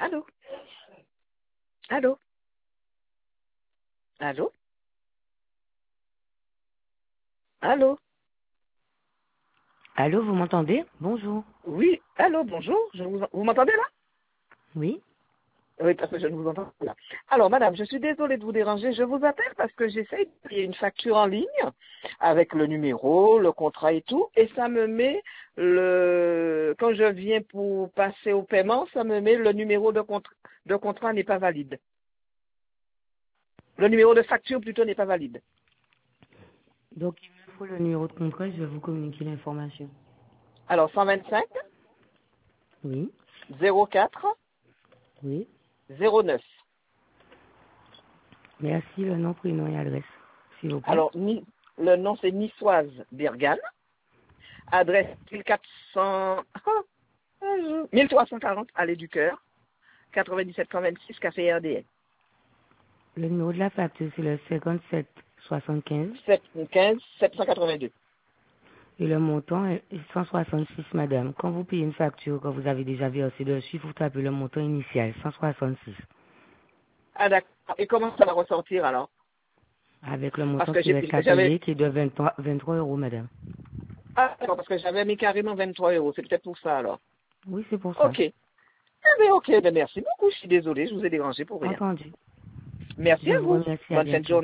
Allô? Allô? Allô? Allô? Allô, vous m'entendez? Bonjour. Oui, allô, bonjour. Vous m'entendez là? Oui? Oui, parce que je ne vous entends pas là. Alors, madame, je suis désolée de vous déranger. Je vous appelle parce que j'essaie de payer une facture en ligne avec le numéro, le contrat et tout, et ça me met quand je viens pour passer au paiement, ça me met le numéro de contrat n'est pas valide. Le numéro de facture plutôt n'est pas valide. Donc, il me faut le numéro de contrat, je vais vous communiquer l'information. Alors, 125 Oui? 04 Oui? 09. Merci, le nom, prénom et adresse, s'il vous plaît. Alors, le nom c'est Niçoise Bergane. Adresse 1340 Allée du Cœur, 97 Café RDN. Le numéro de la facture, c'est le 57 75 15 782. et le montant est 166, madame. Quand vous payez une facture, quand vous avez déjà versé dessus, vous tapez le montant initial, 166, Ah d'accord. Et comment ça va ressortir alors? avec le Parce montant que qui reste à j'avais payer, qui est de 23 euros, madame. ah d'accord, parce que j'avais mis carrément 23 euros. C'est peut-être pour ça alors. Oui, c'est pour ça. Ok. Ok, ben merci beaucoup. Je suis désolée, je vous ai dérangé pour rien. Entendu. Merci Je à vous vous. remercie, à Bonne fin de bientôt. journée.